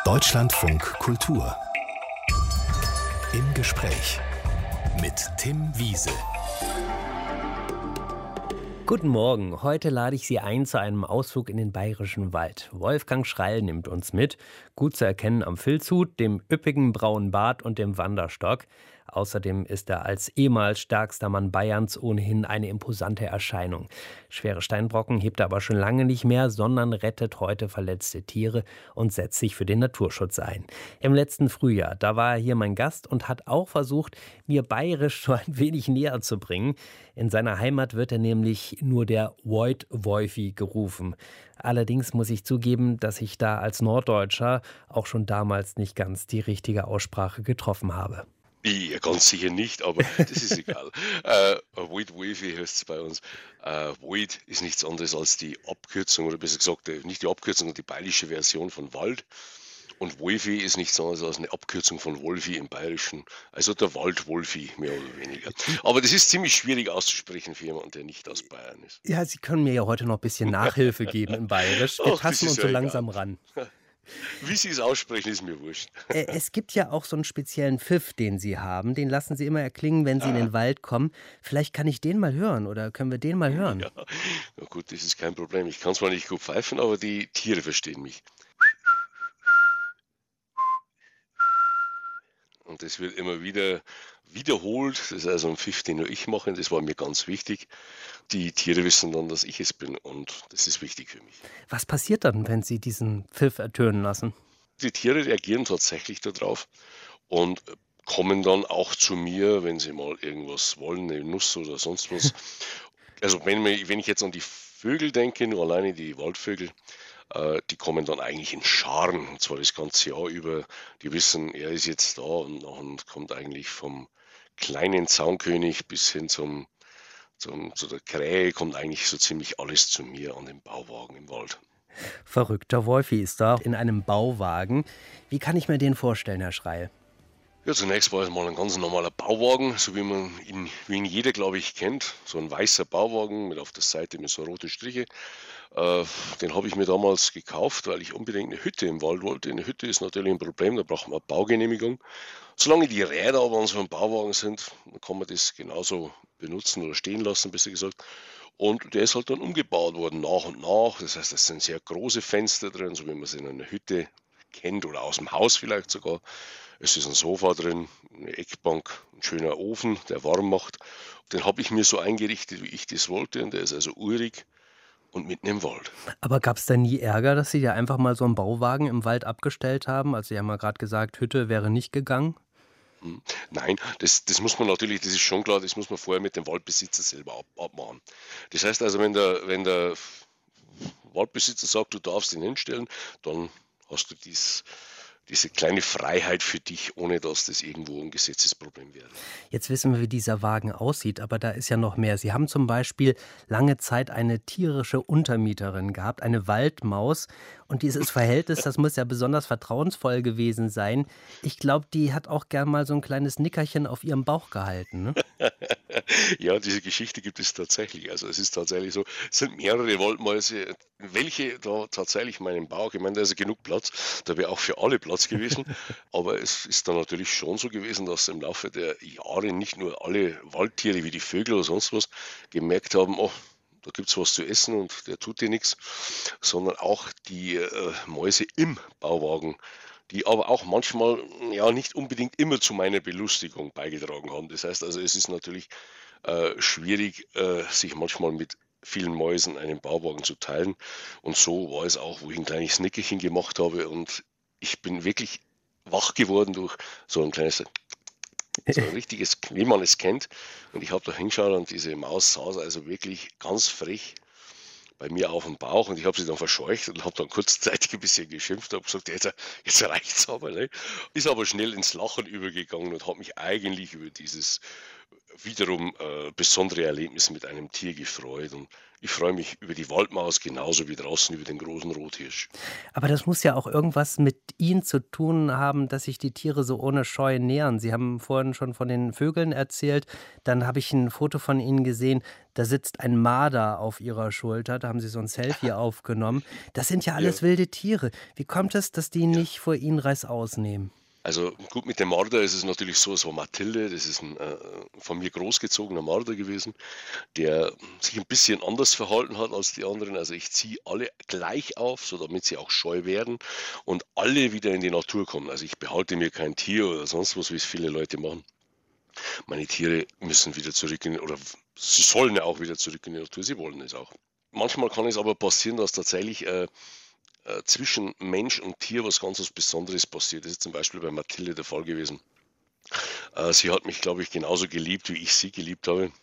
Deutschlandfunk Kultur. Im Gespräch mit Tim Wiese. Guten Morgen, heute lade ich Sie ein zu einem Ausflug in den Bayerischen Wald. Wolfgang Schreil nimmt uns mit, gut zu erkennen am Filzhut, dem üppigen braunen Bart und dem Wanderstock. Außerdem ist er als ehemals stärkster Mann Bayerns ohnehin eine imposante Erscheinung. Schwere Steinbrocken hebt er aber schon lange nicht mehr, sondern rettet heute verletzte Tiere und setzt sich für den Naturschutz ein. Im letzten Frühjahr, da war er hier mein Gast und hat auch versucht, mir bayerisch so ein wenig näher zu bringen. In seiner Heimat wird er nämlich nur der Woit-Woifi gerufen. Allerdings muss ich zugeben, dass ich da als Norddeutscher auch schon damals nicht ganz die richtige Aussprache getroffen habe. Ja, ganz sicher nicht, aber das ist egal. Woit-Woifi heißt es bei uns. Woit ist nichts anderes als die Abkürzung, oder besser gesagt, nicht die Abkürzung, sondern die bayerische Version von Wald. Und Woifi ist nichts anderes als eine Abkürzung von Wolfi im Bayerischen. Also der Waldwolfi, mehr oder weniger. Aber das ist ziemlich schwierig auszusprechen für jemanden, der nicht aus Bayern ist. Ja, Sie können mir ja heute noch ein bisschen Nachhilfe geben im Bayerisch. Wir tasten uns so langsam ran. Wie Sie es aussprechen, ist mir wurscht. Es gibt ja auch so einen speziellen Pfiff, den Sie haben. Den lassen Sie immer erklingen, wenn Sie in den Wald kommen. Vielleicht kann ich den mal hören oder können wir den mal hören? Ja, na gut, das ist kein Problem. Ich kann zwar nicht gut pfeifen, aber die Tiere verstehen mich. Und das wird immer wieder wiederholt. Das ist also ein Pfiff, den nur ich mache. Das war mir ganz wichtig. Die Tiere wissen dann, dass ich es bin. Und das ist wichtig für mich. Was passiert dann, wenn Sie diesen Pfiff ertönen lassen? Die Tiere reagieren tatsächlich darauf und kommen dann auch zu mir, wenn sie mal irgendwas wollen, eine Nuss oder sonst was. Also wenn ich jetzt an die Vögel denke, nur alleine die Waldvögel, die kommen dann eigentlich in Scharen, und zwar das ganze Jahr über. Die wissen, er ist jetzt da, und dann kommt eigentlich vom kleinen Zaunkönig bis hin zu der Krähe, kommt eigentlich so ziemlich alles zu mir an den Bauwagen im Wald. Verrückter Wolfi ist da in einem Bauwagen. Wie kann ich mir den vorstellen, Herr Schreil? Ja, zunächst war es mal ein ganz normaler Bauwagen, so wie ihn jeder, glaube ich, kennt. So ein weißer Bauwagen mit auf der Seite mit so roten Striche. Den habe ich mir damals gekauft, weil ich unbedingt eine Hütte im Wald wollte. Eine Hütte ist natürlich ein Problem, da braucht man eine Baugenehmigung. Solange die Räder aber an so einem Bauwagen sind, dann kann man das genauso benutzen oder stehen lassen, besser gesagt. Und der ist halt dann umgebaut worden, nach und nach. Das heißt, es sind sehr große Fenster drin, so wie man es in einer Hütte kennt oder aus dem Haus vielleicht sogar. Es ist ein Sofa drin, eine Eckbank, ein schöner Ofen, der warm macht. Den habe ich mir so eingerichtet, wie ich das wollte. Und der ist also urig und mitten im Wald. Aber gab es da nie Ärger, dass Sie da einfach mal so einen Bauwagen im Wald abgestellt haben? Also Sie haben ja gerade gesagt, Hütte wäre nicht gegangen. Nein, das muss man natürlich, das ist schon klar, das muss man vorher mit dem Waldbesitzer selber abmachen. Das heißt also, wenn der Waldbesitzer sagt, du darfst ihn hinstellen, dann hast du diese kleine Freiheit für dich, ohne dass das irgendwo ein Gesetzesproblem wäre. Jetzt wissen wir, wie dieser Wagen aussieht, aber da ist ja noch mehr. Sie haben zum Beispiel lange Zeit eine tierische Untermieterin gehabt, eine Waldmaus. Und dieses Verhältnis, das muss ja besonders vertrauensvoll gewesen sein. Ich glaube, die hat auch gern mal so ein kleines Nickerchen auf ihrem Bauch gehalten, ne? Ja, diese Geschichte gibt es tatsächlich. Also es ist tatsächlich so, es sind mehrere Waldmäuse, welche da tatsächlich meinen Bauch, ich meine, da ist ja genug Platz, da wäre auch für alle Platz gewesen. Aber es ist dann natürlich schon so gewesen, dass im Laufe der Jahre nicht nur alle Waldtiere wie die Vögel oder sonst was gemerkt haben, oh, da gibt es was zu essen und der tut dir nichts, sondern auch die Mäuse im Bauwagen, die aber auch manchmal ja nicht unbedingt immer zu meiner Belustigung beigetragen haben. Das heißt also, es ist natürlich schwierig, sich manchmal mit vielen Mäusen einen Bauwagen zu teilen. Und so war es auch, wo ich ein kleines Nickerchen gemacht habe und ich bin wirklich wach geworden durch so ein kleines, so ein richtiges, wie man es kennt. Und ich habe da hingeschaut und diese Maus saß also wirklich ganz frech bei mir auf dem Bauch und ich habe sie dann verscheucht und habe dann kurzzeitig ein bisschen geschimpft und habe gesagt, jetzt reicht's aber. Ne? Ist aber schnell ins Lachen übergegangen und hat mich eigentlich über dieses wiederum besondere Erlebnisse mit einem Tier gefreut. Und ich freue mich über die Waldmaus genauso wie draußen über den großen Rothirsch. Aber das muss ja auch irgendwas mit Ihnen zu tun haben, dass sich die Tiere so ohne Scheu nähern. Sie haben vorhin schon von den Vögeln erzählt. Dann habe ich ein Foto von Ihnen gesehen, da sitzt ein Marder auf Ihrer Schulter. Da haben Sie so ein Selfie aufgenommen. Das sind ja Ja, alles wilde Tiere. Wie kommt es, dass die ja. nicht vor Ihnen Reißaus nehmen? Also gut, mit dem Marder ist es natürlich so, es war Mathilde, das ist ein von mir großgezogener Marder gewesen, der sich ein bisschen anders verhalten hat als die anderen. Also ich ziehe alle gleich auf, so damit sie auch scheu werden und alle wieder in die Natur kommen. Also ich behalte mir kein Tier oder sonst was, wie es viele Leute machen. Meine Tiere müssen wieder zurück oder sie sollen ja auch wieder zurück in die Natur, sie wollen es auch. Manchmal kann es aber passieren, dass tatsächlich zwischen Mensch und Tier was Besonderes passiert. Das ist zum Beispiel bei Mathilde der Fall gewesen. Sie hat mich, glaube ich, genauso geliebt, wie ich sie geliebt habe.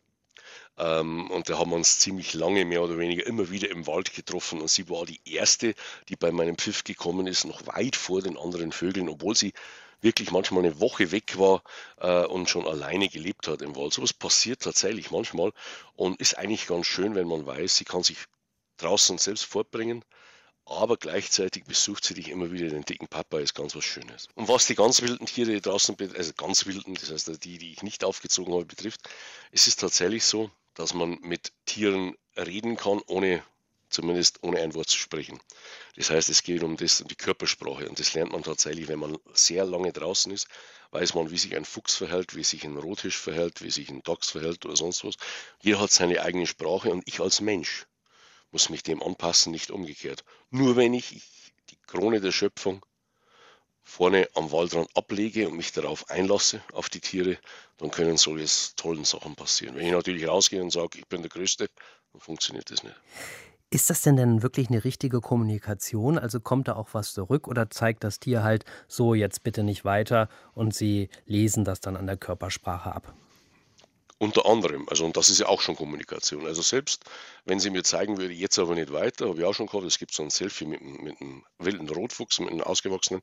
Und da haben wir uns ziemlich lange, mehr oder weniger, immer wieder im Wald getroffen. Und sie war die erste, die bei meinem Pfiff gekommen ist, noch weit vor den anderen Vögeln, obwohl sie wirklich manchmal eine Woche weg war und schon alleine gelebt hat im Wald. Sowas passiert tatsächlich manchmal und ist eigentlich ganz schön, wenn man weiß, sie kann sich draußen selbst fortbringen, aber gleichzeitig besucht sie dich immer wieder, den dicken Papa, ist ganz was Schönes. Und was die ganz wilden Tiere draußen, also ganz wilden, das heißt die, die ich nicht aufgezogen habe, betrifft, es ist tatsächlich so, dass man mit Tieren reden kann, zumindest ohne ein Wort zu sprechen. Das heißt, es geht um die Körpersprache und das lernt man tatsächlich, wenn man sehr lange draußen ist, weiß man, wie sich ein Fuchs verhält, wie sich ein Rothirsch verhält, wie sich ein Dachs verhält oder sonst was. Jeder hat seine eigene Sprache und ich als Mensch muss mich dem anpassen, nicht umgekehrt. Nur wenn ich die Krone der Schöpfung vorne am Waldrand ablege und mich darauf einlasse, auf die Tiere, dann können solche tollen Sachen passieren. Wenn ich natürlich rausgehe und sage, ich bin der Größte, dann funktioniert das nicht. Ist das denn wirklich eine richtige Kommunikation? Also kommt da auch was zurück oder zeigt das Tier halt so jetzt bitte nicht weiter und Sie lesen das dann an der Körpersprache ab? Unter anderem, also und das ist ja auch schon Kommunikation. Also selbst wenn sie mir zeigen würde, jetzt aber nicht weiter, habe ich auch schon gehabt, es gibt so ein Selfie mit einem wilden Rotfuchs, mit einem ausgewachsenen.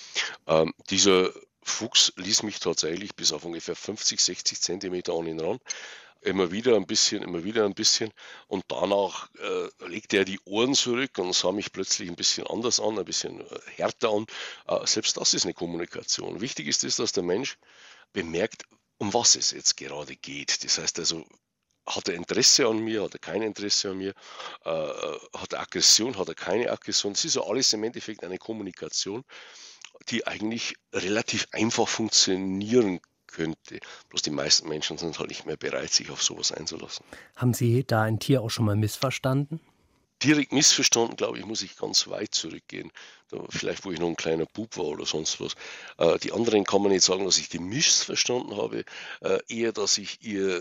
Dieser Fuchs ließ mich tatsächlich bis auf ungefähr 50, 60 Zentimeter an ihn ran. Immer wieder ein bisschen, immer wieder ein bisschen. Und danach legte er die Ohren zurück und sah mich plötzlich ein bisschen anders an, ein bisschen härter an. Selbst das ist eine Kommunikation. Wichtig ist es, dass der Mensch bemerkt, um was es jetzt gerade geht. Das heißt also, hat er Interesse an mir, hat er kein Interesse an mir, hat er Aggression, hat er keine Aggression. Das ist ja alles im Endeffekt eine Kommunikation, die eigentlich relativ einfach funktionieren könnte. Bloß die meisten Menschen sind halt nicht mehr bereit, sich auf sowas einzulassen. Haben Sie da ein Tier auch schon mal missverstanden? Direkt missverstanden, glaube ich, muss ich ganz weit zurückgehen. Vielleicht, wo ich noch ein kleiner Bub war oder sonst was. Die anderen kann man nicht sagen, dass ich die missverstanden habe, eher, dass ich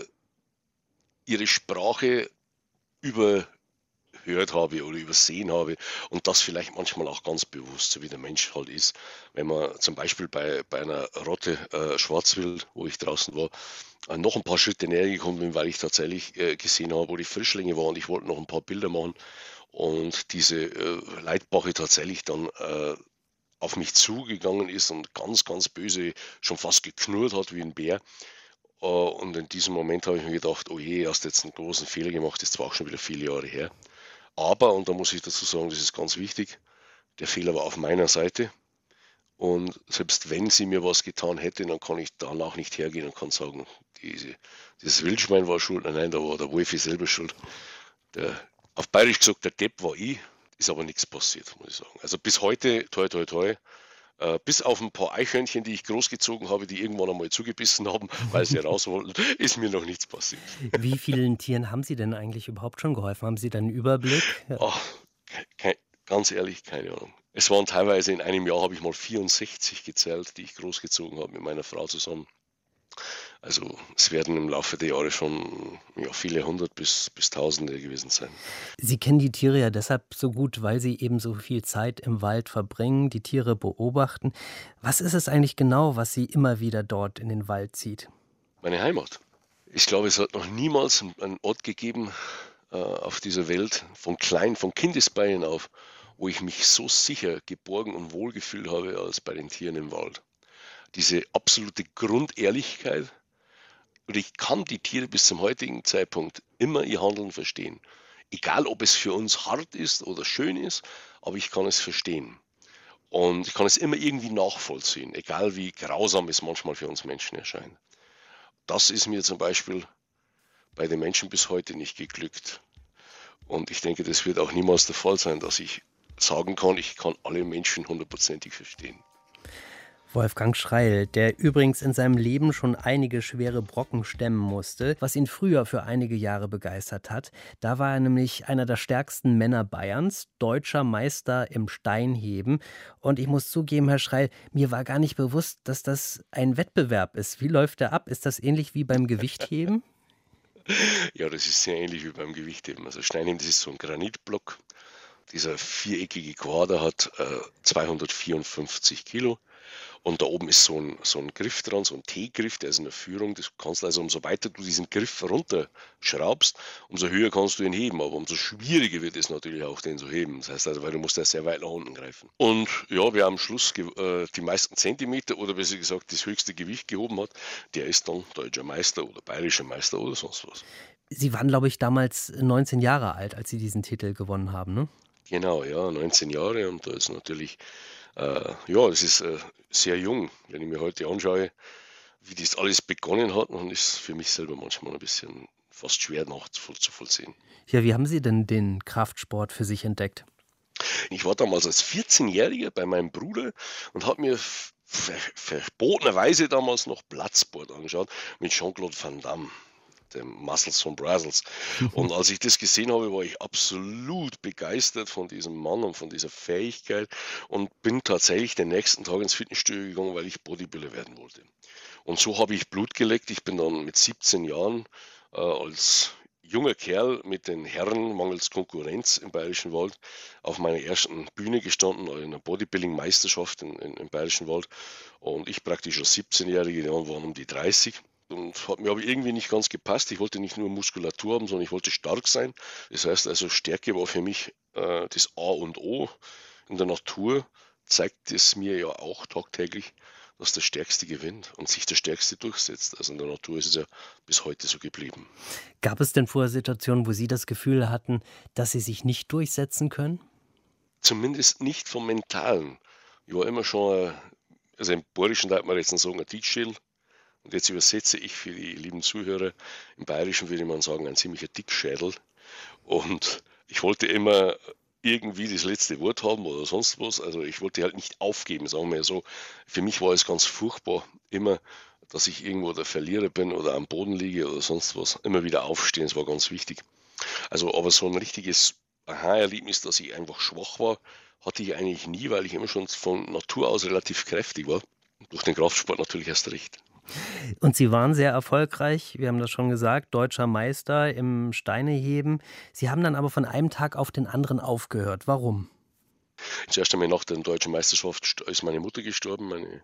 ihre Sprache überhört habe oder übersehen habe und das vielleicht manchmal auch ganz bewusst, so wie der Mensch halt ist. Wenn man zum Beispiel bei einer Rotte Schwarzwild, wo ich draußen war, noch ein paar Schritte näher gekommen bin, weil ich tatsächlich gesehen habe, wo die Frischlinge waren und ich wollte noch ein paar Bilder machen und diese Leitbache tatsächlich dann auf mich zugegangen ist und ganz, ganz böse schon fast geknurrt hat wie ein Bär. Und in diesem Moment habe ich mir gedacht, oh je, hast jetzt einen großen Fehler gemacht, das ist zwar auch schon wieder viele Jahre her. Aber, und da muss ich dazu sagen, das ist ganz wichtig, der Fehler war auf meiner Seite. Und selbst wenn sie mir was getan hätte, dann kann ich danach nicht hergehen und kann sagen, dieses Wildschwein war schuld. Nein, da war der Wolfi selber schuld. Auf Bayerisch gesagt, der Depp war ich, ist aber nichts passiert, muss ich sagen. Also bis heute, toi, toi, toi, bis auf ein paar Eichhörnchen, die ich großgezogen habe, die irgendwann einmal zugebissen haben, weil sie raus wollten, ist mir noch nichts passiert. Wie vielen Tieren haben Sie denn eigentlich überhaupt schon geholfen? Haben Sie da 'n Überblick? Ja. Ach, ganz ehrlich, keine Ahnung. Es waren teilweise in einem Jahr, habe ich mal 64 gezählt, die ich großgezogen habe mit meiner Frau zusammen. Also es werden im Laufe der Jahre schon ja, viele hundert bis Tausende gewesen sein. Sie kennen die Tiere ja deshalb so gut, weil Sie eben so viel Zeit im Wald verbringen, die Tiere beobachten. Was ist es eigentlich genau, was Sie immer wieder dort in den Wald zieht? Meine Heimat. Ich glaube, es hat noch niemals einen Ort gegeben auf dieser Welt, von Kindesbeinen auf, wo ich mich so sicher, geborgen und wohl gefühlt habe, als bei den Tieren im Wald. Diese absolute Grundehrlichkeit, und ich kann die Tiere bis zum heutigen Zeitpunkt immer ihr Handeln verstehen. Egal, ob es für uns hart ist oder schön ist, aber ich kann es verstehen. Und ich kann es immer irgendwie nachvollziehen, egal wie grausam es manchmal für uns Menschen erscheint. Das ist mir zum Beispiel bei den Menschen bis heute nicht geglückt. Und ich denke, das wird auch niemals der Fall sein, dass ich sagen kann, ich kann alle Menschen hundertprozentig verstehen. Wolfgang Schreil, der übrigens in seinem Leben schon einige schwere Brocken stemmen musste, was ihn früher für einige Jahre begeistert hat. Da war er nämlich einer der stärksten Männer Bayerns, deutscher Meister im Steinheben. Und ich muss zugeben, Herr Schreil, mir war gar nicht bewusst, dass das ein Wettbewerb ist. Wie läuft der ab? Ist das ähnlich wie beim Gewichtheben? Ja, das ist sehr ähnlich wie beim Gewichtheben. Also Steinheben, das ist so ein Granitblock. Dieser viereckige Quader hat 254 Kilo. Und da oben ist so ein Griff dran, so ein T-Griff, der ist in der Führung. Das kannst du also, umso weiter du diesen Griff runterschraubst, umso höher kannst du ihn heben. Aber umso schwieriger wird es natürlich auch, den zu heben. Das heißt also, weil du musst ja sehr weit nach unten greifen. Und ja, wer am Schluss die meisten Zentimeter oder besser gesagt das höchste Gewicht gehoben hat, der ist dann deutscher Meister oder bayerischer Meister oder sonst was. Sie waren, glaube ich, damals 19 Jahre alt, als Sie diesen Titel gewonnen haben, ne? Genau, ja, 19 Jahre und da ist natürlich, ja, es ist sehr jung. Wenn ich mir heute anschaue, wie das alles begonnen hat, dann ist es für mich selber manchmal ein bisschen fast schwer nachzuvollziehen. Ja, wie haben Sie denn den Kraftsport für sich entdeckt? Ich war damals als 14-Jähriger bei meinem Bruder und habe mir verbotenerweise damals noch Bloodsport angeschaut mit Jean-Claude Van Damme, dem Muscles von Brussels. Und als ich das gesehen habe, war ich absolut begeistert von diesem Mann und von dieser Fähigkeit und bin tatsächlich den nächsten Tag ins Fitnessstudio gegangen, weil ich Bodybuilder werden wollte. Und so habe ich Blut geleckt. Ich bin dann mit 17 Jahren als junger Kerl mit den Herren mangels Konkurrenz im Bayerischen Wald auf meiner ersten Bühne gestanden, in einer Bodybuilding-Meisterschaft im Bayerischen Wald. Und ich praktisch als 17-Jährige, die anderen waren um die 30. Und hat mir aber irgendwie nicht ganz gepasst. Ich wollte nicht nur Muskulatur haben, sondern ich wollte stark sein. Das heißt also, Stärke war für mich das A und O. In der Natur zeigt es mir ja auch tagtäglich, dass der Stärkste gewinnt und sich der Stärkste durchsetzt. Also in der Natur ist es ja bis heute so geblieben. Gab es denn vorher Situationen, wo Sie das Gefühl hatten, dass Sie sich nicht durchsetzen können? Zumindest nicht vom Mentalen. Ich war immer schon, also im Bayerischen darf man jetzt nicht sagen, ein Dickschädel. Und jetzt übersetze ich für die lieben Zuhörer. Im Bayerischen würde man sagen, ein ziemlicher Dickschädel. Und ich wollte immer irgendwie das letzte Wort haben oder sonst was. Also ich wollte halt nicht aufgeben, sagen wir so. Für mich war es ganz furchtbar, immer, dass ich irgendwo der Verlierer bin oder am Boden liege oder sonst was. Immer wieder aufstehen, das war ganz wichtig. Also aber so ein richtiges Aha-Erlebnis, dass ich einfach schwach war, hatte ich eigentlich nie, weil ich immer schon von Natur aus relativ kräftig war. Durch den Kraftsport natürlich erst recht. Und Sie waren sehr erfolgreich, wir haben das schon gesagt, deutscher Meister im Steineheben. Sie haben dann aber von einem Tag auf den anderen aufgehört. Warum? Zuerst einmal nach der deutschen Meisterschaft ist meine Mutter gestorben, meine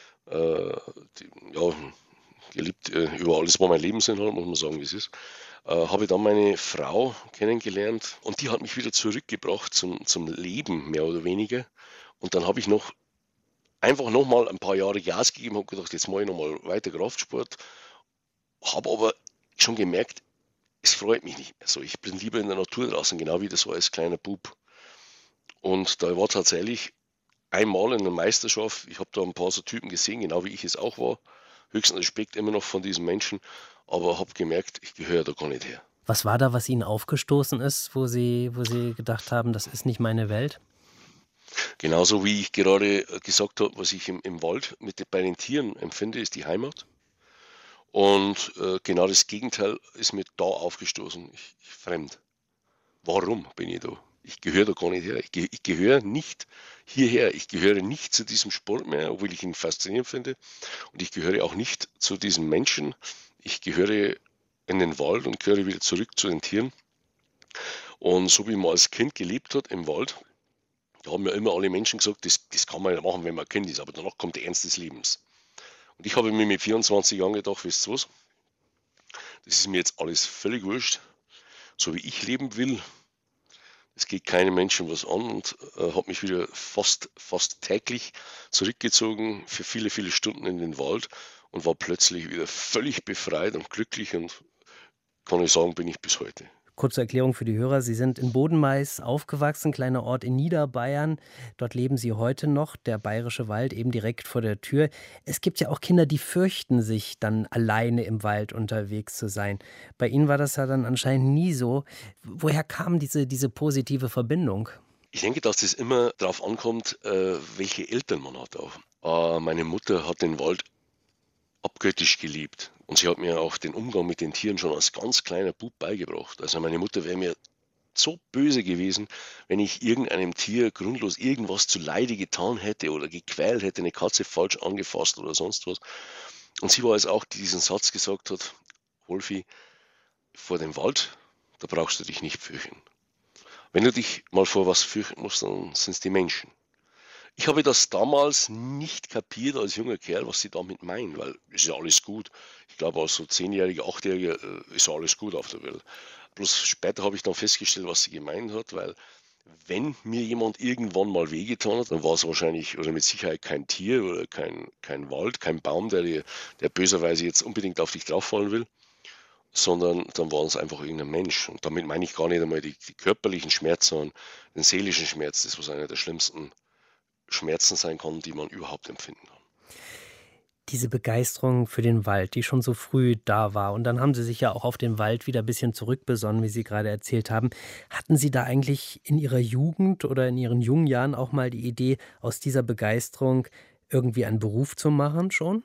ja, geliebt über alles, war mein Lebensinhalt, muss man sagen, wie es ist. Habe dann meine Frau kennengelernt und die hat mich wieder zurückgebracht zum Leben, mehr oder weniger. Und dann habe ich einfach nochmal ein paar Jahre Gas gegeben, habe gedacht, jetzt mache ich nochmal weiter Kraftsport, habe aber schon gemerkt, es freut mich nicht mehr so. Ich bin lieber in der Natur draußen, genau wie das war als kleiner Bub. Und da war tatsächlich einmal in einer Meisterschaft, ich habe da ein paar so Typen gesehen, genau wie ich es auch war, höchsten Respekt immer noch von diesen Menschen, aber habe gemerkt, ich gehöre da gar nicht her. Was war da, was Ihnen aufgestoßen ist, wo Sie gedacht haben, das ist nicht meine Welt? Genauso wie ich gerade gesagt habe, was ich im Wald bei den Tieren empfinde, ist die Heimat. Und genau das Gegenteil ist mir da aufgestoßen. Ich fremd. Warum bin ich da? Ich gehöre da gar nicht her. Ich gehöre nicht hierher. Ich gehöre nicht zu diesem Sport mehr, obwohl ich ihn faszinierend finde. Und ich gehöre auch nicht zu diesen Menschen. Ich gehöre in den Wald und gehöre wieder zurück zu den Tieren. Und so wie man als Kind gelebt hat im Wald, da haben ja immer alle Menschen gesagt, das kann man ja machen, wenn man ein Kind ist, aber danach kommt der Ernst des Lebens. Und ich habe mir mit 24 Jahren gedacht, wisst ihr was, das ist mir jetzt alles völlig wurscht, so wie ich leben will. Es geht keinem Menschen was an und habe mich wieder fast täglich zurückgezogen für viele, viele Stunden in den Wald und war plötzlich wieder völlig befreit und glücklich und kann ich sagen, bin ich bis heute. Kurze Erklärung für die Hörer. Sie sind in Bodenmais aufgewachsen, kleiner Ort in Niederbayern. Dort leben Sie heute noch, der Bayerische Wald eben direkt vor der Tür. Es gibt ja auch Kinder, die fürchten sich, dann alleine im Wald unterwegs zu sein. Bei Ihnen war das ja dann anscheinend nie so. Woher kam diese positive Verbindung? Ich denke, dass das immer darauf ankommt, welche Eltern man hat auch. Meine Mutter hat den Wald abgöttisch geliebt und sie hat mir auch den Umgang mit den Tieren schon als ganz kleiner Bub beigebracht. Also meine Mutter wäre mir so böse gewesen, wenn ich irgendeinem Tier grundlos irgendwas zuleide getan hätte oder gequält hätte, eine Katze falsch angefasst oder sonst was. Und sie war es auch, die diesen Satz gesagt hat: Wolfi, vor dem Wald, da brauchst du dich nicht fürchten. Wenn du dich mal vor was fürchten musst, dann sind es die Menschen. Ich habe das damals nicht kapiert als junger Kerl, was sie damit meinen, weil es ist ja alles gut. Ich glaube, als so 10-Jähriger, 8-Jähriger ist ja alles gut auf der Welt. Bloß später habe ich dann festgestellt, was sie gemeint hat, weil wenn mir jemand irgendwann mal wehgetan hat, dann war es wahrscheinlich oder mit Sicherheit kein Tier oder kein Wald, kein Baum, der böserweise jetzt unbedingt auf dich drauffallen will, sondern dann war es einfach irgendein Mensch. Und damit meine ich gar nicht einmal die körperlichen Schmerzen, sondern den seelischen Schmerz, das was einer der schlimmsten Schmerzen sein kann, die man überhaupt empfinden kann. Diese Begeisterung für den Wald, die schon so früh da war. Und dann haben Sie sich ja auch auf den Wald wieder ein bisschen zurückbesonnen, wie Sie gerade erzählt haben. Hatten Sie da eigentlich in Ihrer Jugend oder in Ihren jungen Jahren auch mal die Idee, aus dieser Begeisterung irgendwie einen Beruf zu machen schon?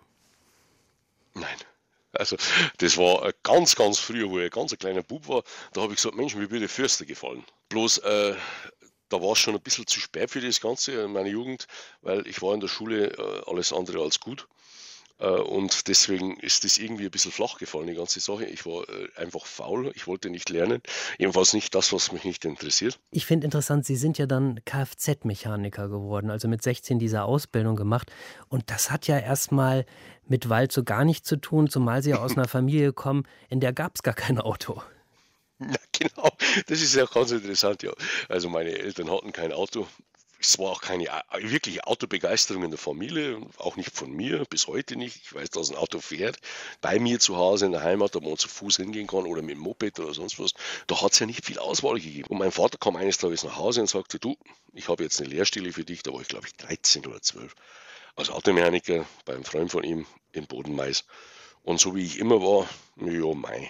Nein. Also das war ganz, ganz früher, wo ich ein ganz kleiner Bub war. Da habe ich gesagt, Mensch, mir würde Förster gefallen. Bloß da war es schon ein bisschen zu spät für das Ganze in meiner Jugend, weil ich war in der Schule alles andere als gut. Und deswegen ist das irgendwie ein bisschen flach gefallen, die ganze Sache. Ich war einfach faul, ich wollte nicht lernen. Jedenfalls nicht das, was mich nicht interessiert. Ich finde interessant, Sie sind ja dann Kfz-Mechaniker geworden, also mit 16 diese Ausbildung gemacht. Und das hat ja erstmal mit Wald so gar nichts zu tun, zumal Sie ja aus einer Familie kommen, in der gab es gar kein Auto. Ja, genau, das ist ja ganz interessant, ja. Also meine Eltern hatten kein Auto. Es war auch keine wirkliche Autobegeisterung in der Familie, auch nicht von mir, bis heute nicht. Ich weiß, dass ein Auto fährt, bei mir zu Hause in der Heimat, ob man zu Fuß hingehen kann oder mit dem Moped oder sonst was. Da hat es ja nicht viel Auswahl gegeben. Und mein Vater kam eines Tages nach Hause und sagte, du, ich habe jetzt eine Lehrstelle für dich. Da war ich, glaube ich, 13 oder 12. Als Automechaniker bei einem Freund von ihm in Bodenmais. Und so wie ich immer war, ja, mei.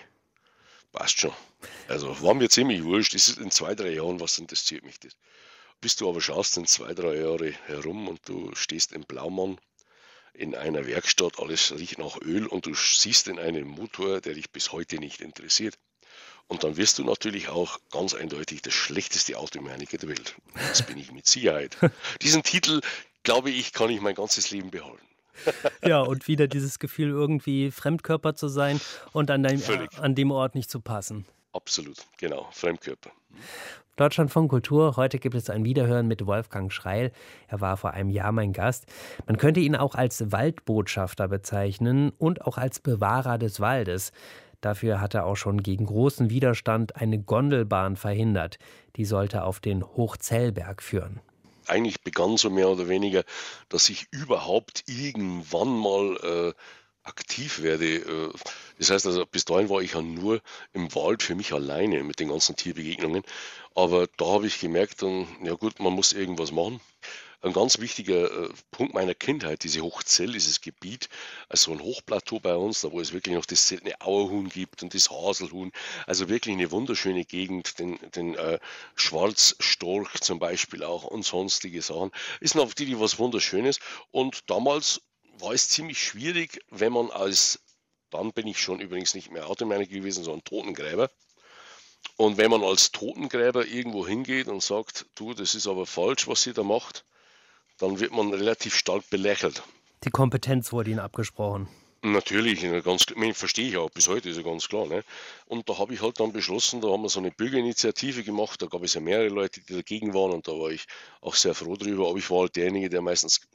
Passt schon. Also war mir ziemlich wurscht. Das ist in 2-3 Jahren, was interessiert mich das? Bis du aber schaust, sind 2-3 Jahre herum und du stehst im Blaumann in einer Werkstatt, alles riecht nach Öl und du siehst in einen Motor, der dich bis heute nicht interessiert. Und dann wirst du natürlich auch ganz eindeutig der schlechteste Automechaniker der Welt. Das bin ich mit Sicherheit. Diesen Titel, glaube ich, kann ich mein ganzes Leben behalten. Ja, und wieder dieses Gefühl, irgendwie Fremdkörper zu sein und an dem Ort nicht zu passen. Absolut, genau, Fremdkörper. Deutschlandfunk Kultur. Heute gibt es ein Wiederhören mit Wolfgang Schreil. Er war vor einem Jahr mein Gast. Man könnte ihn auch als Waldbotschafter bezeichnen und auch als Bewahrer des Waldes. Dafür hat er auch schon gegen großen Widerstand eine Gondelbahn verhindert. Die sollte auf den Hochzellberg führen. Eigentlich begann so mehr oder weniger, dass ich überhaupt irgendwann mal aktiv werde. Das heißt also, bis dahin war ich ja nur im Wald für mich alleine mit den ganzen Tierbegegnungen. Aber da habe ich gemerkt, dann, ja gut, man muss irgendwas machen. Ein ganz wichtiger Punkt meiner Kindheit, diese Hochzell, dieses Gebiet, also ein Hochplateau bei uns, da wo es wirklich noch das seltene Auerhuhn gibt und das Haselhuhn, also wirklich eine wunderschöne Gegend, den Schwarzstorch zum Beispiel auch und sonstige Sachen, ist natürlich was Wunderschönes. Und damals war es ziemlich schwierig, wenn man dann bin ich schon übrigens nicht mehr Automechaniker gewesen, sondern Totengräber. Und wenn man als Totengräber irgendwo hingeht und sagt, du, das ist aber falsch, was ihr da macht, dann wird man relativ stark belächelt. Die Kompetenz wurde Ihnen abgesprochen. Natürlich, verstehe ich auch, bis heute ist ja ganz klar. Ne? Und da habe ich halt dann beschlossen, da haben wir so eine Bürgerinitiative gemacht, da gab es ja mehrere Leute, die dagegen waren und da war ich auch sehr froh drüber, aber ich war halt derjenige, der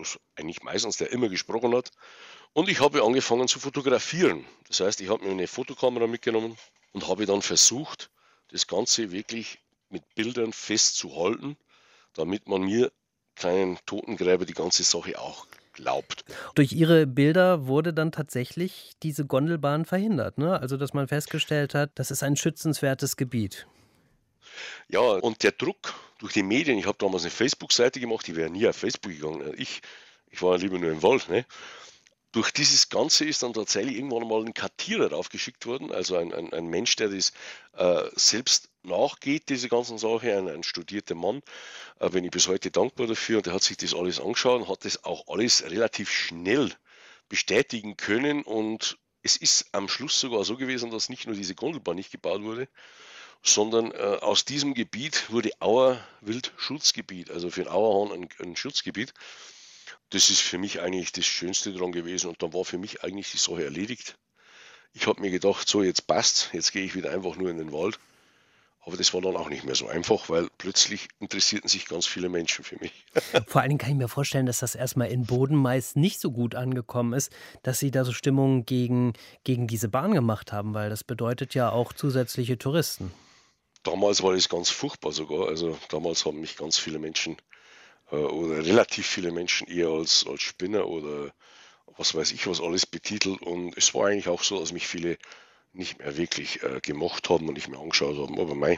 der immer gesprochen hat. Und ich habe angefangen zu fotografieren. Das heißt, ich habe mir eine Fotokamera mitgenommen und habe dann versucht, das Ganze wirklich mit Bildern festzuhalten, damit man mir kleinen Totengräber die ganze Sache auch glaubt. Durch Ihre Bilder wurde dann tatsächlich diese Gondelbahn verhindert, ne? Also, dass man festgestellt hat, das ist ein schützenswertes Gebiet. Ja, und der Druck durch die Medien, ich habe damals eine Facebook-Seite gemacht, ich wäre nie auf Facebook gegangen. Ich war ja lieber nur im Wald, ne? Durch dieses Ganze ist dann tatsächlich irgendwann mal ein Kartierer raufgeschickt worden, also ein Mensch, der das selbst nachgeht, diese ganzen Sache, ein studierter Mann. Bin ich bis heute dankbar dafür, und der hat sich das alles angeschaut und hat das auch alles relativ schnell bestätigen können, und es ist am Schluss sogar so gewesen, dass nicht nur diese Gondelbahn nicht gebaut wurde, sondern aus diesem Gebiet wurde Auer Wildschutzgebiet, also für den Auerhahn ein Schutzgebiet. Das ist für mich eigentlich das Schönste dran gewesen, und dann war für mich eigentlich die Sache erledigt. Ich habe mir gedacht, so jetzt passt's, jetzt gehe ich wieder einfach nur in den Wald. Aber das war dann auch nicht mehr so einfach, weil plötzlich interessierten sich ganz viele Menschen für mich. Vor allen Dingen kann ich mir vorstellen, dass das erstmal in Bodenmais nicht so gut angekommen ist, dass Sie da so Stimmung gegen diese Bahn gemacht haben, weil das bedeutet ja auch zusätzliche Touristen. Damals war das ganz furchtbar sogar. Also damals haben mich ganz viele Menschen oder relativ viele Menschen eher als Spinner oder was weiß ich was alles betitelt. Und es war eigentlich auch so, dass mich viele nicht mehr wirklich gemocht haben und nicht mehr angeschaut haben. Aber mei,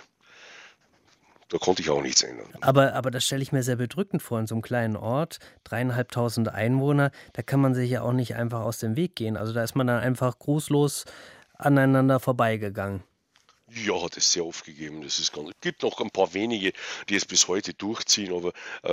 da konnte ich auch nichts ändern. Aber das stelle ich mir sehr bedrückend vor, in so einem kleinen Ort, 3.500 Einwohner, da kann man sich ja auch nicht einfach aus dem Weg gehen. Also da ist man dann einfach grußlos aneinander vorbeigegangen. Ja, hat es sehr oft gegeben. Es gibt noch ein paar wenige, die es bis heute durchziehen, aber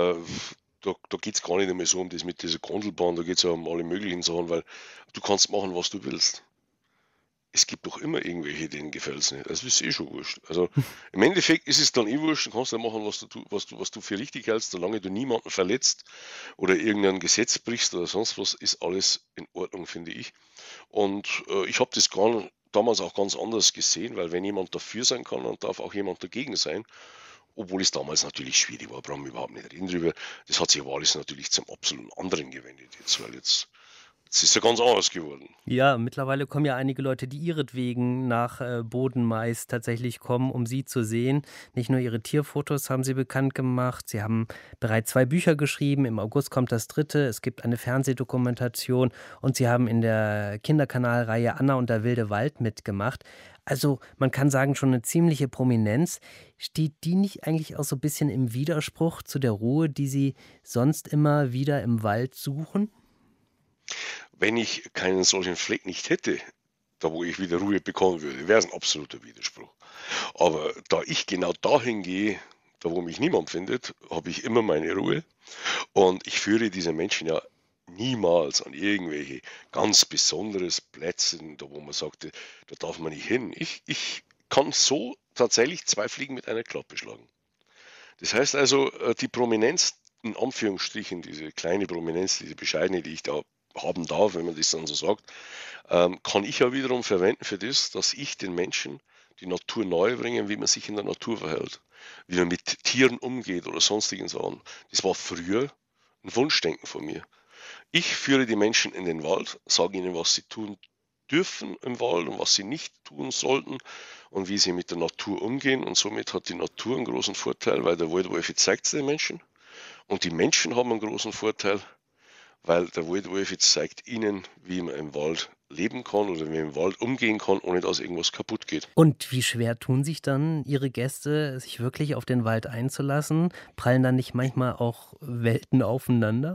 da geht es gar nicht mehr so um das mit dieser Gondelbahn, da geht es ja um alle möglichen Sachen, weil du kannst machen, was du willst. Es gibt doch immer irgendwelche, denen gefällt es nicht. Das ist eh schon wurscht. Also im Endeffekt ist es dann eh wurscht, du kannst ja machen, was du für richtig hältst, solange du niemanden verletzt oder irgendein Gesetz brichst oder sonst was, ist alles in Ordnung, finde ich. Und ich habe das damals auch ganz anders gesehen, weil wenn jemand dafür sein kann, dann darf auch jemand dagegen sein. Obwohl es damals natürlich schwierig war, brauchen wir überhaupt nicht reden drüber. Das hat sich aber alles natürlich zum absoluten anderen gewendet jetzt, weil jetzt ist es ja ganz anders geworden. Ja, mittlerweile kommen ja einige Leute, die ihretwegen nach Bodenmais tatsächlich kommen, um sie zu sehen. Nicht nur ihre Tierfotos haben sie bekannt gemacht, sie haben bereits 2 Bücher geschrieben, im August kommt das 3., es gibt eine Fernsehdokumentation und sie haben in der Kinderkanalreihe Anna und der wilde Wald mitgemacht. Also man kann sagen, schon eine ziemliche Prominenz. Steht die nicht eigentlich auch so ein bisschen im Widerspruch zu der Ruhe, die Sie sonst immer wieder im Wald suchen? Wenn ich keinen solchen Fleck nicht hätte, da wo ich wieder Ruhe bekommen würde, wäre es ein absoluter Widerspruch. Aber da ich genau dahin gehe, da wo mich niemand findet, habe ich immer meine Ruhe, und ich führe diese Menschen ja niemals an irgendwelche ganz besonderes Plätze, da wo man sagte, da darf man nicht hin. Ich kann so tatsächlich 2 Fliegen mit einer Klappe schlagen. Das heißt also, die Prominenz, in Anführungsstrichen, diese kleine Prominenz, diese bescheidene, die ich da haben darf, wenn man das dann so sagt, kann ich ja wiederum verwenden für das, dass ich den Menschen die Natur nahe bringe, wie man sich in der Natur verhält, wie man mit Tieren umgeht oder sonstigen Sachen. Das war früher ein Wunschdenken von mir. Ich führe die Menschen in den Wald, sage ihnen, was sie tun dürfen im Wald und was sie nicht tun sollten und wie sie mit der Natur umgehen. Und somit hat die Natur einen großen Vorteil, weil der Waldwolf zeigt es den Menschen. Und die Menschen haben einen großen Vorteil, weil der Waldwolf jetzt zeigt ihnen, wie man im Wald leben kann oder wie man im Wald umgehen kann, ohne dass irgendwas kaputt geht. Und wie schwer tun sich dann Ihre Gäste, sich wirklich auf den Wald einzulassen? Prallen dann nicht manchmal auch Welten aufeinander?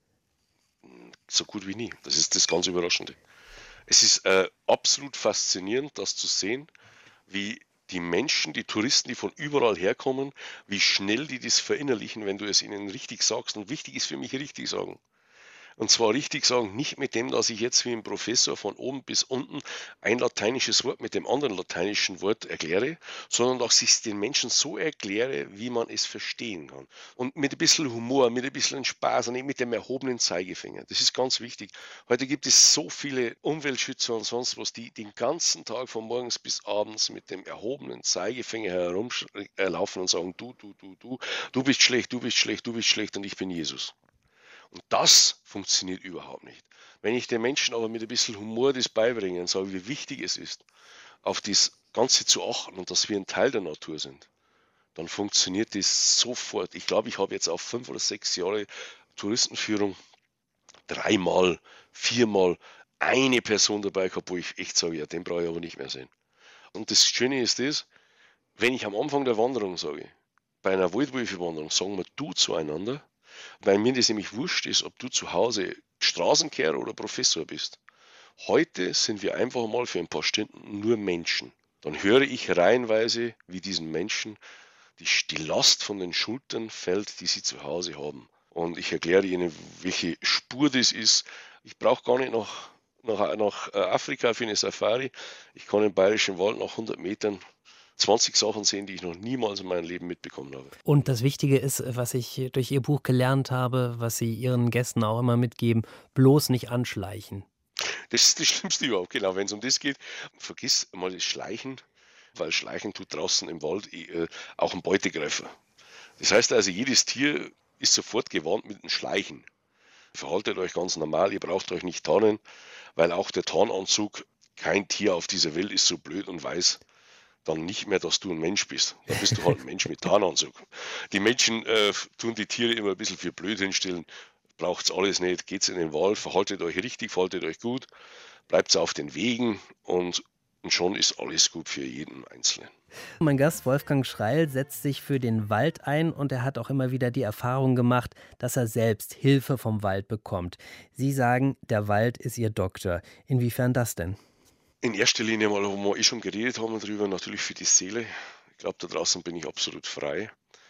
So gut wie nie. Das ist das ganz Überraschende. Es ist absolut faszinierend, das zu sehen, wie die Menschen, die Touristen, die von überall herkommen, wie schnell die das verinnerlichen, wenn du es ihnen richtig sagst. Und wichtig ist für mich richtig sagen. Und zwar richtig sagen, nicht mit dem, dass ich jetzt wie ein Professor von oben bis unten ein lateinisches Wort mit dem anderen lateinischen Wort erkläre, sondern dass ich es den Menschen so erkläre, wie man es verstehen kann. Und mit ein bisschen Humor, mit ein bisschen Spaß und nicht mit dem erhobenen Zeigefinger. Das ist ganz wichtig. Heute gibt es so viele Umweltschützer und sonst was, die den ganzen Tag von morgens bis abends mit dem erhobenen Zeigefinger herumlaufen und sagen, du bist schlecht, du bist schlecht, du bist schlecht und ich bin Jesus. Und das funktioniert überhaupt nicht. Wenn ich den Menschen aber mit ein bisschen Humor das beibringe und sage, wie wichtig es ist, auf das Ganze zu achten und dass wir ein Teil der Natur sind, dann funktioniert das sofort. Ich glaube, ich habe jetzt auf 5 oder 6 Jahre Touristenführung dreimal, viermal eine Person dabei gehabt, wo ich echt sage, ja, den brauche ich aber nicht mehr sehen. Und das Schöne ist das, wenn ich am Anfang der Wanderung sage, bei einer Waldwölfe-Wanderung sagen wir du zueinander, weil mir das nämlich wurscht ist, ob du zu Hause Straßenkehrer oder Professor bist. Heute sind wir einfach mal für ein paar Stunden nur Menschen. Dann höre ich reihenweise, wie diesen Menschen die Last von den Schultern fällt, die sie zu Hause haben. Und ich erkläre ihnen, welche Spur das ist. Ich brauche gar nicht nach Afrika für eine Safari. Ich kann im Bayerischen Wald nach 100 Metern 20 Sachen sehen, die ich noch niemals in meinem Leben mitbekommen habe. Und das Wichtige ist, was ich durch Ihr Buch gelernt habe, was Sie Ihren Gästen auch immer mitgeben, bloß nicht anschleichen. Das ist das Schlimmste überhaupt, genau. Wenn es um das geht, vergiss mal das Schleichen, weil Schleichen tut draußen im Wald auch ein Beutegreifer. Das heißt also, jedes Tier ist sofort gewarnt mit dem Schleichen. Verhaltet euch ganz normal, ihr braucht euch nicht tarnen, weil auch der Tarnanzug, kein Tier auf dieser Welt ist so blöd und weiß dann nicht mehr, dass du ein Mensch bist. Dann bist du halt ein Mensch mit Tarnanzug. Die Menschen tun die Tiere immer ein bisschen für blöd hinstellen. Braucht's alles nicht, geht's in den Wald, verhaltet euch richtig, verhaltet euch gut, bleibt auf den Wegen und schon ist alles gut für jeden Einzelnen. Mein Gast Wolfgang Schreil setzt sich für den Wald ein und er hat auch immer wieder die Erfahrung gemacht, dass er selbst Hilfe vom Wald bekommt. Sie sagen, der Wald ist Ihr Doktor. Inwiefern das denn? In erster Linie mal, wo wir schon geredet haben darüber, natürlich für die Seele. Ich glaube, da draußen bin ich absolut frei.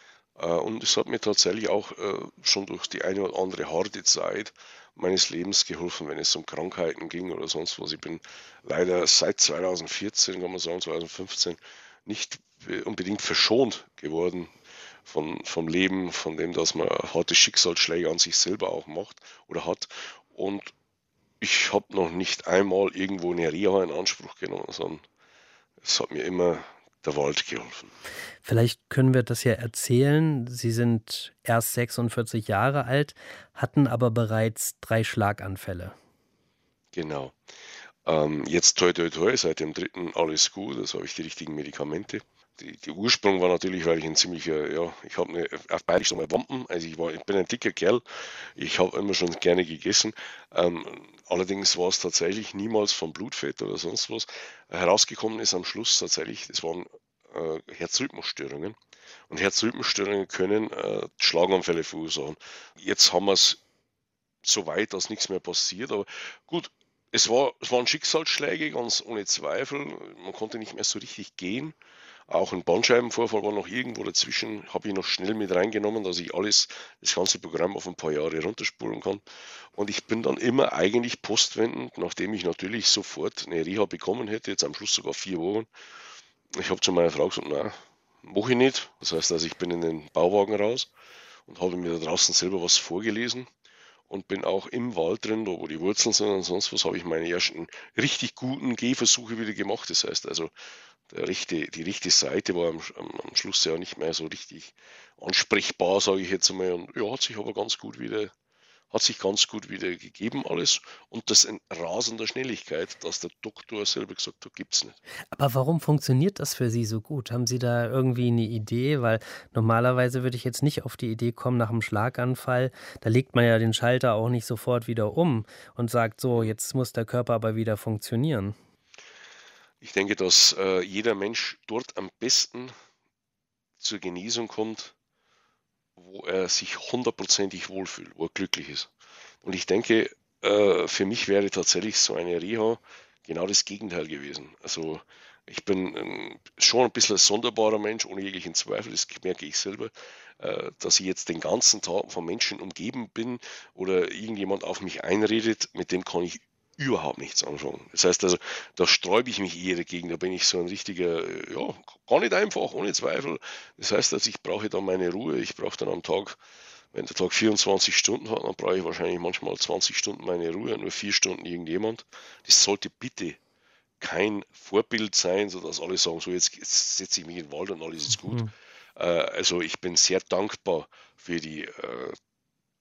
Und es hat mir tatsächlich auch schon durch die eine oder andere harte Zeit meines Lebens geholfen, wenn es um Krankheiten ging oder sonst was. Ich bin leider seit 2014, kann man sagen, 2015, nicht unbedingt verschont geworden vom Leben, von dem, dass man harte Schicksalsschläge an sich selber auch macht oder hat. Und ich habe noch nicht einmal irgendwo eine Reha in Anspruch genommen, sondern es hat mir immer der Wald geholfen. Vielleicht können wir das ja erzählen. Sie sind erst 46 Jahre alt, hatten aber bereits 3 Schlaganfälle. Genau. Jetzt toi toi toi, seit dem 3. alles gut, also habe ich die richtigen Medikamente. Der Ursprung war natürlich, weil ich ein ziemlicher, ja, ich habe auf Bayerisch so mal Wampen, also ich bin ein dicker Kerl, ich habe immer schon gerne gegessen. Allerdings war es tatsächlich niemals vom Blutfett oder sonst was. Herausgekommen ist am Schluss tatsächlich, das waren Herzrhythmusstörungen. Und Herzrhythmusstörungen können Schlaganfälle verursachen. Jetzt haben wir es so weit, dass nichts mehr passiert, aber gut, es waren Schicksalsschläge, ganz ohne Zweifel. Man konnte nicht mehr so richtig gehen. Auch ein Bandscheibenvorfall war noch irgendwo dazwischen, habe ich noch schnell mit reingenommen, dass ich das ganze Programm auf ein paar Jahre runterspulen kann. Und ich bin dann immer eigentlich postwendend, nachdem ich natürlich sofort eine Reha bekommen hätte, jetzt am Schluss sogar 4 Wochen. Ich habe zu meiner Frau gesagt, nein, mache ich nicht. Das heißt also, ich bin in den Bauwagen raus und habe mir da draußen selber was vorgelesen. Und bin auch im Wald drin, da wo die Wurzeln sind und sonst was, habe ich meine ersten richtig guten Gehversuche wieder gemacht. Das heißt also, die rechte Seite war am Schluss ja nicht mehr so richtig ansprechbar, sage ich jetzt einmal. Und ja, hat sich ganz gut wieder gegeben alles. Und das in rasender Schnelligkeit, dass der Doktor selber gesagt hat, gibt's nicht. Aber warum funktioniert das für Sie so gut? Haben Sie da irgendwie eine Idee? Weil normalerweise würde ich jetzt nicht auf die Idee kommen nach einem Schlaganfall. Da legt man ja den Schalter auch nicht sofort wieder um und sagt so, jetzt muss der Körper aber wieder funktionieren. Ich denke, dass jeder Mensch dort am besten zur Genesung kommt, wo er sich hundertprozentig wohlfühlt, wo er glücklich ist. Und ich denke, für mich wäre tatsächlich so eine Reha genau das Gegenteil gewesen. Also ich bin schon ein bisschen ein sonderbarer Mensch, ohne jeglichen Zweifel, das merke ich selber, dass ich jetzt den ganzen Tag von Menschen umgeben bin oder irgendjemand auf mich einredet, mit dem kann ich überhaupt nichts anfangen. Das heißt also, da sträube ich mich eher dagegen, da bin ich so ein richtiger, ja, gar nicht einfach, ohne Zweifel. Das heißt also, ich brauche dann meine Ruhe, ich brauche dann am Tag, wenn der Tag 24 Stunden hat, dann brauche ich wahrscheinlich manchmal 20 Stunden meine Ruhe, nur 4 Stunden irgendjemand. Das sollte bitte kein Vorbild sein, sodass alle sagen, so jetzt setze ich mich in den Wald und alles ist gut. Also ich bin sehr dankbar für die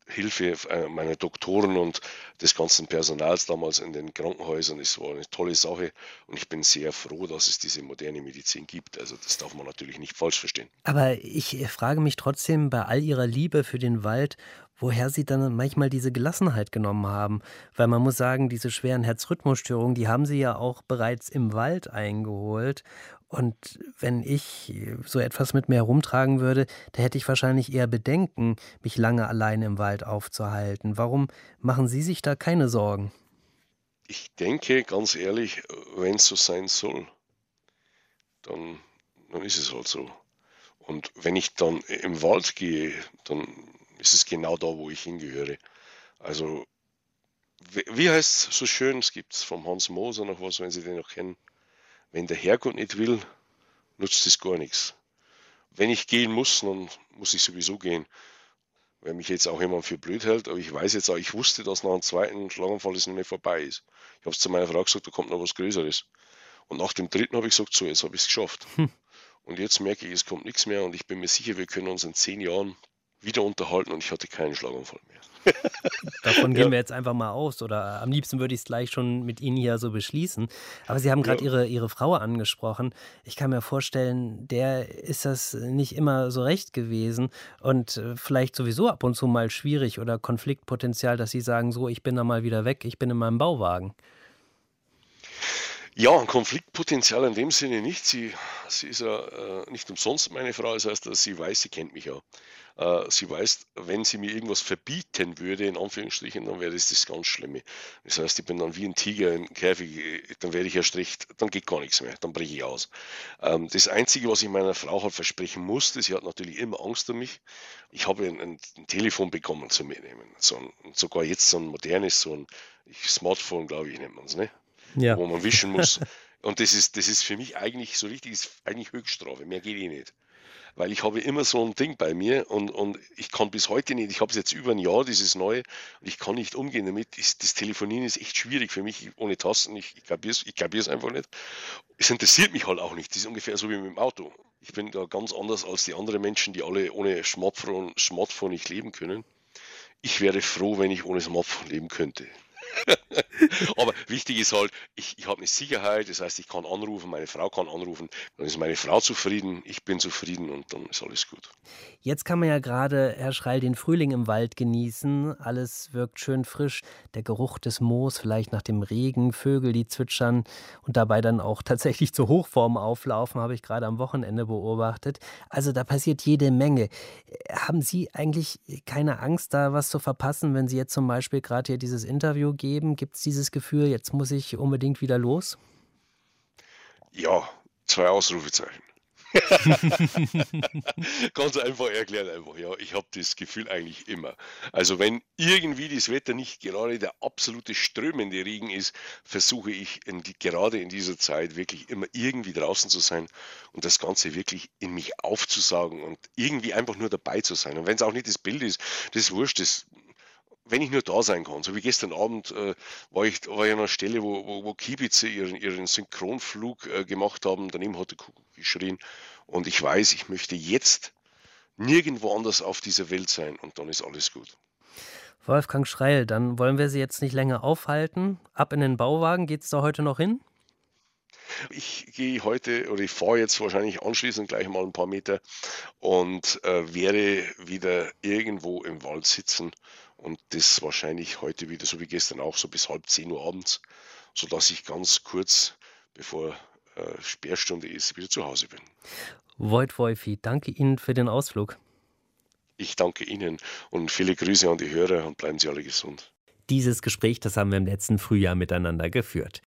Hilfe meiner Doktoren und des ganzen Personals damals in den Krankenhäusern. Es war eine tolle Sache und ich bin sehr froh, dass es diese moderne Medizin gibt. Also das darf man natürlich nicht falsch verstehen. Aber ich frage mich trotzdem bei all Ihrer Liebe für den Wald, woher Sie dann manchmal diese Gelassenheit genommen haben. Weil man muss sagen, diese schweren Herzrhythmusstörungen, die haben Sie ja auch bereits im Wald eingeholt. Und wenn ich so etwas mit mir herumtragen würde, da hätte ich wahrscheinlich eher Bedenken, mich lange allein im Wald aufzuhalten. Warum machen Sie sich da keine Sorgen? Ich denke, ganz ehrlich, wenn es so sein soll, dann, dann ist es halt so. Und wenn ich dann im Wald gehe, dann ist es genau da, wo ich hingehöre. Also, wie heißt es so schön, es gibt vom Hans Moser noch was, wenn Sie den noch kennen. Wenn der Herrgott nicht will, nutzt es gar nichts. Wenn ich gehen muss, dann muss ich sowieso gehen. Weil mich jetzt auch jemand für blöd hält, aber ich weiß jetzt auch, ich wusste, dass nach dem zweiten Schlaganfall es noch nicht vorbei ist. Ich habe es zu meiner Frau gesagt, da kommt noch was Größeres. Und nach dem dritten habe ich gesagt, so, jetzt habe ich es geschafft. Und jetzt merke ich, es kommt nichts mehr und ich bin mir sicher, wir können uns in 10 Jahren wieder unterhalten und ich hatte keinen Schlaganfall mehr. Davon Ja, gehen wir jetzt einfach mal aus oder am liebsten würde ich es gleich schon mit Ihnen hier so beschließen. Aber Sie haben ja. gerade Ihre Frau angesprochen. Ich kann mir vorstellen, der ist das nicht immer so recht gewesen und vielleicht sowieso ab und zu mal schwierig oder Konfliktpotenzial, dass Sie sagen, so, ich bin da mal wieder weg, ich bin in meinem Bauwagen. Ja, ein Konfliktpotenzial in dem Sinne nicht. Sie ist ja nicht umsonst meine Frau, das heißt, sie weiß, sie kennt mich ja. Sie weiß, wenn sie mir irgendwas verbieten würde, in Anführungsstrichen, dann wäre das ganz Schlimme. Das heißt, ich bin dann wie ein Tiger im Käfig, dann werde ich erst recht, dann geht gar nichts mehr, dann breche ich aus. Das Einzige, was ich meiner Frau halt versprechen musste, sie hat natürlich immer Angst um mich. Ich habe ein Telefon bekommen zu mitnehmen. Sogar jetzt so ein modernes, so ein Smartphone, glaube ich, nennt man es, ne? Ja. Wo man wischen muss. Und das ist für mich eigentlich so richtig, ist eigentlich Höchststrafe. Mehr geht eh nicht. Weil ich habe immer so ein Ding bei mir und ich kann bis heute nicht, ich habe es jetzt über ein Jahr, dieses neue, und ich kann nicht umgehen damit. Das Telefonieren ist echt schwierig für mich ohne Tasten. Ich kapiere es einfach nicht. Es interessiert mich halt auch nicht. Das ist ungefähr so wie mit dem Auto. Ich bin da ganz anders als die anderen Menschen, die alle ohne Smartphone nicht leben können. Ich wäre froh, wenn ich ohne Smartphone leben könnte. Aber wichtig ist halt, ich habe eine Sicherheit, das heißt, ich kann anrufen, meine Frau kann anrufen, dann ist meine Frau zufrieden, ich bin zufrieden und dann ist alles gut. Jetzt kann man ja gerade, Herr Schreil, den Frühling im Wald genießen. Alles wirkt schön frisch. Der Geruch des Moos, vielleicht nach dem Regen, Vögel, die zwitschern und dabei dann auch tatsächlich zu Hochformen auflaufen, habe ich gerade am Wochenende beobachtet. Also da passiert jede Menge. Haben Sie eigentlich keine Angst, da was zu verpassen, wenn Sie jetzt zum Beispiel gerade hier dieses Interview geben? Gibt es dieses Gefühl, jetzt muss ich unbedingt wieder los? Ja, 2 Ausrufezeichen. Ganz einfach erklärt einfach, ja, ich habe das Gefühl eigentlich immer. Also wenn irgendwie das Wetter nicht gerade der absolute strömende Regen ist, versuche ich gerade in dieser Zeit wirklich immer irgendwie draußen zu sein und das Ganze wirklich in mich aufzusaugen und irgendwie einfach nur dabei zu sein. Und wenn es auch nicht das Bild ist, das ist wurscht, wenn ich nur da sein kann. So wie gestern Abend war ich an einer Stelle, wo Kiebitze ihren Synchronflug gemacht haben. Daneben hat der Kuckuck geschrien. Und ich weiß, ich möchte jetzt nirgendwo anders auf dieser Welt sein. Und dann ist alles gut. Wolfgang Schreil, dann wollen wir Sie jetzt nicht länger aufhalten. Ab in den Bauwagen, geht's da heute noch hin? Ich gehe heute oder ich fahre jetzt wahrscheinlich anschließend gleich mal ein paar Meter und werde wieder irgendwo im Wald sitzen und das wahrscheinlich heute wieder, so wie gestern auch, so bis halb 10 Uhr abends, sodass ich ganz kurz, bevor Sperrstunde ist, wieder zu Hause bin. Voit Wolfi, danke Ihnen für den Ausflug. Ich danke Ihnen und viele Grüße an die Hörer und bleiben Sie alle gesund. Dieses Gespräch, das haben wir im letzten Frühjahr miteinander geführt.